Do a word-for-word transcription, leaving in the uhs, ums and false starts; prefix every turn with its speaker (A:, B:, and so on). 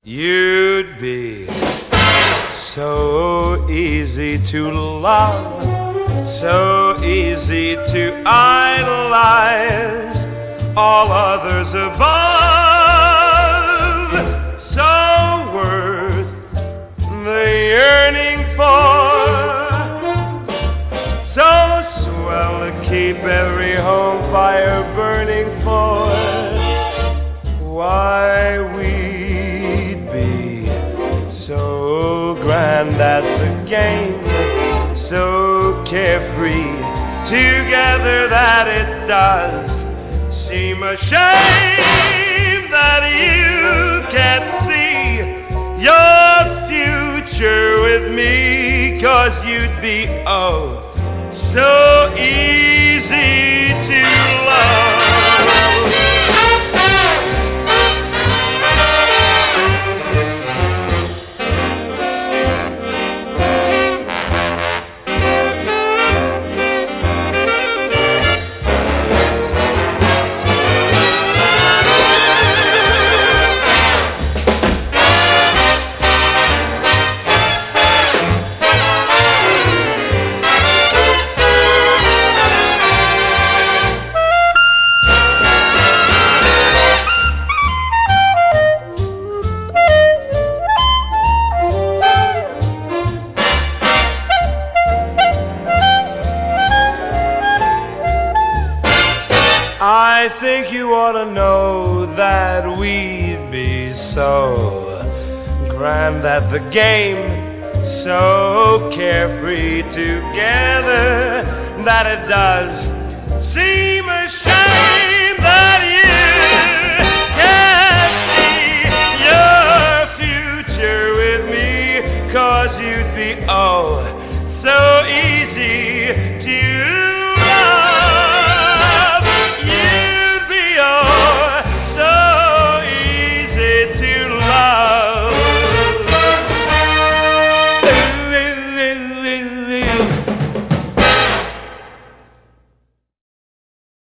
A: You'd be so easy to love, so easy to idolize, all others above, so worth the yearning for, so swell to keep every home fire burning for. Why, we'd be so grand at the game, so carefree together that it does seem a shame that you can't see your future with me, 'cause you'd be oh so easy to love. I think you ought to know that we'd be so grand at the game, so carefree together that it does seem